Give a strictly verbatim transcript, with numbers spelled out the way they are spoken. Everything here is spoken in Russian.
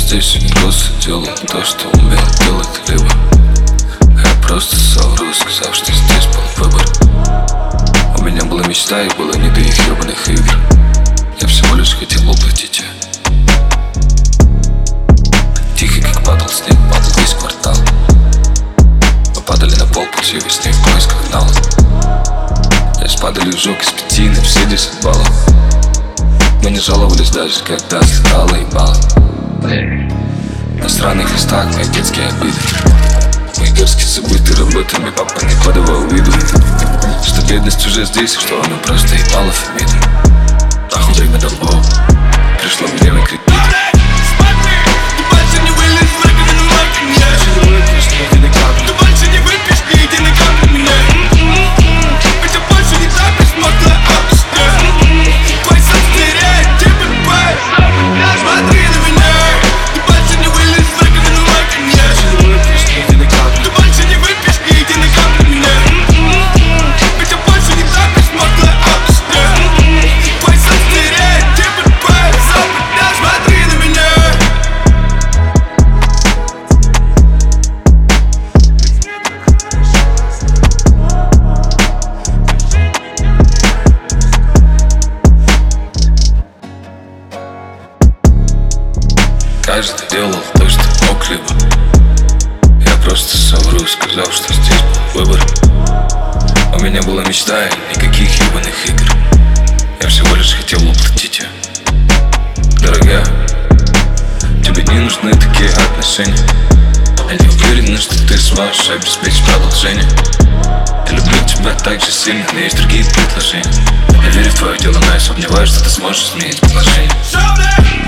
здесь не просто делал то, что умел делать либо. Я просто совру, сказав, что здесь был выбор. У меня была мечта и было не до их ебаных игр. Я всего лишь хотел воплотить ее. Тихо, как падал снег, падал весь квартал. Мы падали на пол пути во сне в поисках нала. Я спадали жёг из пяти на все десять баллов. Мы не жаловались даже, когда слетало ебало. На странных листах мои детские обиды, мои горские забыты работами папы не подавал виду, что бедность уже здесь, что она просто ебала Фемиду. Нахуй время долбов, пришло время кредита. Каждый делал то, что мог, либо я просто совру, сказав, что здесь был выбор. У меня была мечта и никаких ебаных игр. Я всего лишь хотел воплотить ее. Дорогая, тебе не нужны такие отношения. Я не уверен, что ты сможешь обеспечить продолжение. Я люблю тебя так же сильно, но есть другие предложения. Я верю в твое дело, но я сомневаюсь, что ты сможешь изменить положение.